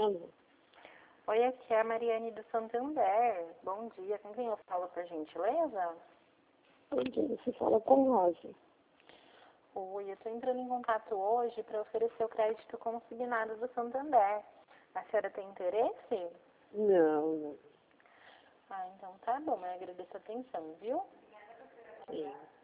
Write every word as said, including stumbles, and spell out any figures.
Alô. Oi, aqui é a Mariane do Santander. Bom dia. Com quem eu falo, por gentileza? Bom dia, você fala com Rosa. Oi, eu estou entrando em contato hoje para oferecer o crédito consignado do Santander. A senhora tem interesse? Não, não. Ah, então tá bom. Eu agradeço a atenção, viu? Sim.